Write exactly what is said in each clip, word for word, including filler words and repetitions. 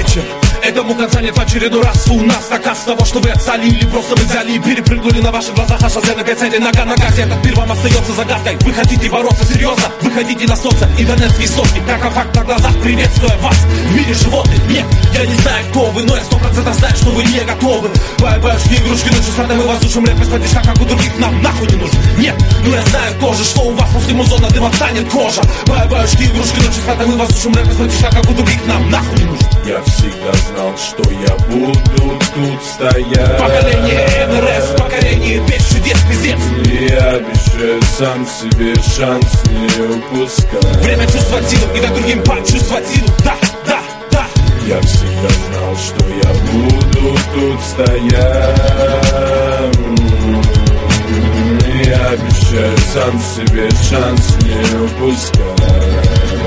вечер. Этому конца нет в очередной раз. У нас наказ того, что вы отстали или просто вы взяли и перепрыгнули на ваших глазах. А шоссе на прицеле, нога на газе. Этот мир вам остается загадкой. Вы хотите бороться серьезно? Вы хотите на солнце интернетские сотни. Как а факт на глазах, приветствуя вас в мире животных. Нет, я не знаю, кто вы, но я сто процентов знаю, что вы не готовы. Бай-байшки, игрушки, ночью с мы воздушим рэп из-под дешка, как у других нам нахуй не нужен. Нет, но я знаю тоже, что у вас после музона дымом станет кожа. Бай-байшки, игрушки, ночью с мы воздушим рэп из-под дешка, как у других нам нахуй не нужен. Я всегда знал, что я буду тут стоять. Поколение эн эр эс, поколение без чудес, пиздец. И я обещаю сам себе шанс не упускать. Время чувствовать силу и дать другим почувствовать силу. Да, да, да. Я всегда знал, что я буду тут стоять. И я обещаю сам себе шанс не упускать.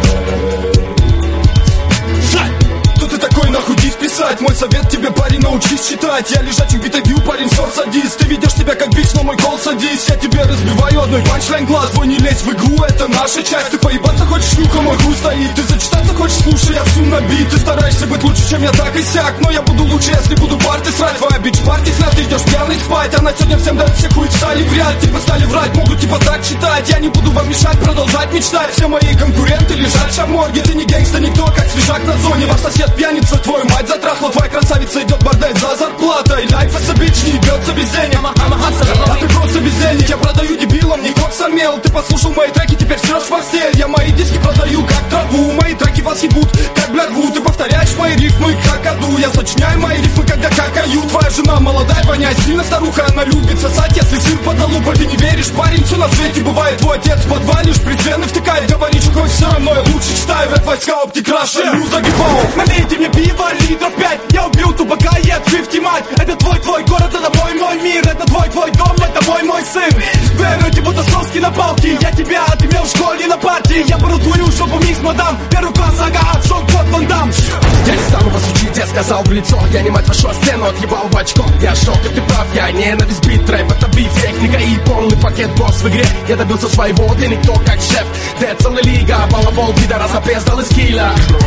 Такой нахуй дис писать. Мой совет тебе, парень, научись читать. Я лежачий бит бью, парень, снор садись. Ты ведешь себя как бич, но мой кол садись. Я тебе разбиваю одной панчлайн глаз. Твой не лезь в игру, это наша часть. Ты поебаться хочешь, шлюха, мой хуй стоит. Ты зачитаться хочешь, слушай, я всю набит. Ты стараешься быть лучше, чем я, так и сяк. Но я буду лучше, если буду парты срать. Твоя бич-парти снят, ты идешь пьяный спать. Она сегодня всем дает все хуй стали вряд. Типа стали врать, могут типа так читать. Я не буду вам мешать, продолжать мечтать. Все мои конкуренты лежат в морге. Ты не гангста, никто, как свежак на зоне. Ваш сосед пьяница, твою мать затрахла. Твоя красавица идет бордель за зарплатой. Лайф это бич, не ебется без денег. А ты просто бездельник. Я продаю дебилам, не кокса мел. Ты послушал мои треки, теперь срешь в постель. Я мои диски продаю как траву. Мои треки вас ебут, как блядву. Ты повторяешь мои рифмы, как аду. Я сочиняю мои рифмы, когда какаю. Твоя жена молодая, воняет сильно старуха. Она любит сосать, если сыр под залупой. Ты не веришь, парень, все на свете бывает. Твой отец в подвале шприцены втыкает. Говори, что хочешь, все равно я лучше читаю. Рэп войска, оптикраш, шлю загибал. Налейте мне пиво, литров пять. Я убил тупака и отпивки мать. Это твой, твой город, это мой, мой мир. Это твой, твой дом, это мой, мой сын. Вы орете, будто соски на палке. Я тебя отымел в школе на партии. Я пору твою жопу вниз, мадам. Первый класс, ага, шок, кот, Ван Дам. Я не стану вас учить, я сказал в лицо. Я не мать вашу стену, отъебал в очко. Я шок, и ты прав, я ненависть бит. Рэп, это биф, техника и полный пакет. Босс в игре, я добился своего. Ты никто как шеф, ты целая лига. Балабол, пидорас, опездал из киля.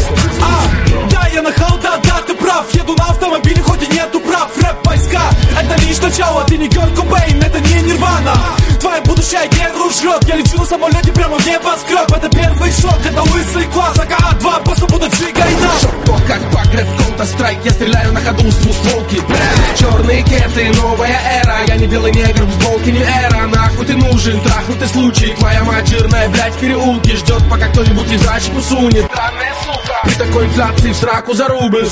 А, да, я нахал, да, да, ты прав. Еду на автомобиле, хоть и нету прав. Рэп войска, это лишь начало. Ты не Кёрт Кобейн, это не Нирвана. Твоя будущая геру жрет. Я лечу на самолете прямо в небоскреб. Это первый шок, это лысый класс. ага, два босса будут джига и нас. Шок, как пакреп, Counter-Strike. Я стреляю на ходу с двустволки. Черные кеты, новая эра. Я не белый негр, в сболке не эра. Нахуй ты нужен, трахнутый случай. Твоя мать жирная, блядь, в переулке. Ждет, пока кто-нибудь из зачку сунет. Странная сука. При такой инфляции в сраку зарубишь.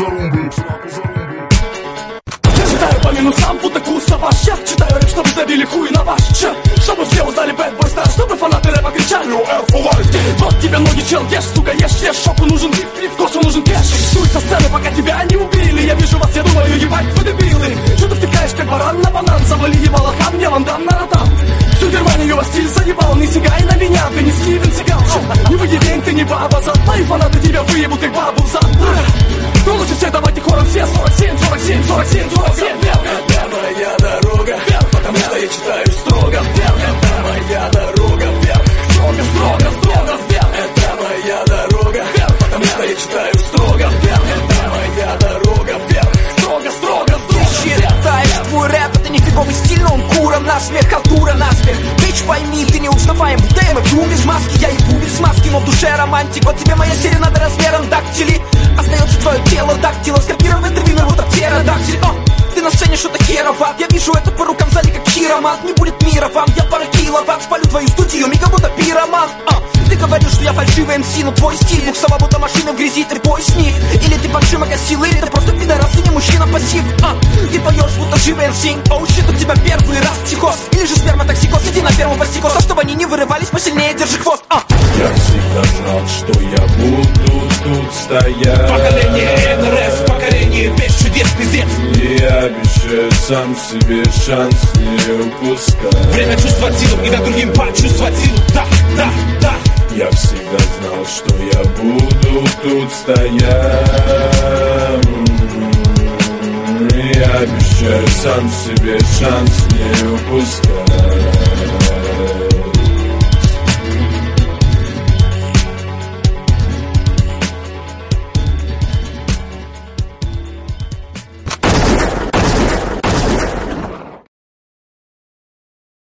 Я читаю по минусам, будто курса ваш. Я читаю рэп, чтобы забили хуй на ваш чат. Чтобы все узнали Bad Boy Star, чтобы фанаты рэпа кричали "Yo, F for life". Вот тебе ноги, чел, ешь, сука, ешь, ешь. Шопу нужен биф, привкусу нужен кэш. Дуй со сцены, пока тебя не убили. Я вижу вас, я думаю, ебать, вы дебилы. Что ты втыкаешь, как баран на банан? Завали ебало хам, я Ван Дам на ротам. Всю Германию вас стиль заебал. Не сигай на меня, ты не Стивен Сигал. Не выйди день, ты не баба зад. Мои фанаты тебя выебут, как бабу в зад. Ну лучше все, давайте хором все. Сорок семь, сорок семь, сорок семь, сорок семь. Это моя дорога вверх, потому что я читаю строго вверх. Это моя дорога вверх, строго, строго, строго вверх. Это моя дорога вверх, потому что я читаю строго вверх. Это моя дорога вверх, строго, строго, строго. Считаешь, твой рэп это нифиговый стиль, но он кура насмех, халтура насмех. Бич, пойми, ты не узнаваем в дэм, и без маски, я ебу без маски, но в душе романтик. Вот тебе моя серенада размером дактили. Остается твое тело дактило, скопирован интервью на вот птеродактиль. О, ты на сцене что-то хероват. Я вижу это по рукам в зале, как хиромат. Не будет мира вам, я пара киловатт. Спалю твою студию, мега будто пироман. О, ты говоришь, что я фальшивый эм си, но твой стиль буксова будто машина в грязи, ты бой с них. Или ты подшима косил, или ты просто пидорас, ты не мужчина пассив. О, ты поешь, будто живый эм си. Оу, щит, у тебя первый раз психоз. Или же сперматоксикоз, иди на первого пастикоса, чтобы они не вырывались, посильнее держи хвост. О. Я всегда знал, что я буду тут стоять. Поколение эн эр эс, поколение без чудес, пиздец. И я обещаю сам себе шанс не упускать. Время чувствовать силу и дать другим почувствовать силу. Да, да, да. Я всегда знал, что я буду тут стоять. И я обещаю сам себе шанс не упускать.